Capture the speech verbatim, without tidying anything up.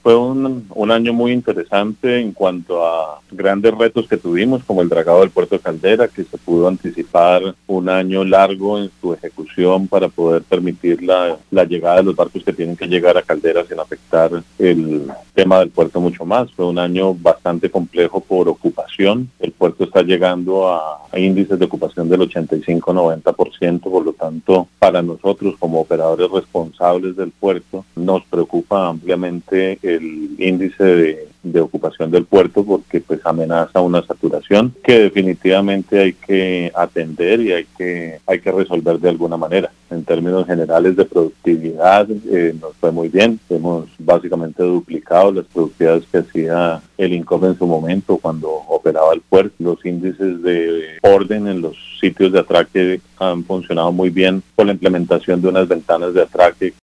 Fue un, un año muy interesante en cuanto a grandes retos que tuvimos, como el dragado del puerto de Caldera, que se pudo anticipar un año largo en su ejecución para poder permitir la, la llegada de los barcos que tienen que llegar a Caldera sin afectar el tema del puerto mucho más. Fue un año bastante complejo por ocupación. El puerto está llegando a, a índices de ocupación del ochenta y cinco a noventa por ciento, por lo tanto, para nosotros como operadores responsables del puerto, nos preocupa ampliamente el índice de, de ocupación del puerto porque pues amenaza una saturación que definitivamente hay que atender y hay que, hay que resolver de alguna manera. En términos generales de productividad eh, nos fue muy bien, hemos básicamente duplicado las productividades que hacía el INCOP en su momento cuando operaba el puerto. Los índices de orden en los sitios de atraque han funcionado muy bien por la implementación de unas ventanas de atraque